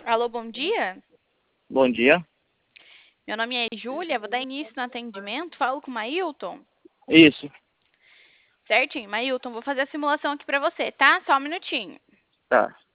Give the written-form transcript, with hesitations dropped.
Alô, bom dia. Bom dia. Meu nome é Júlia, vou dar início no atendimento. Falo com o Mailton. Isso. Certinho, Mailton, vou fazer a simulação aqui pra você, tá? Só um minutinho. Tá.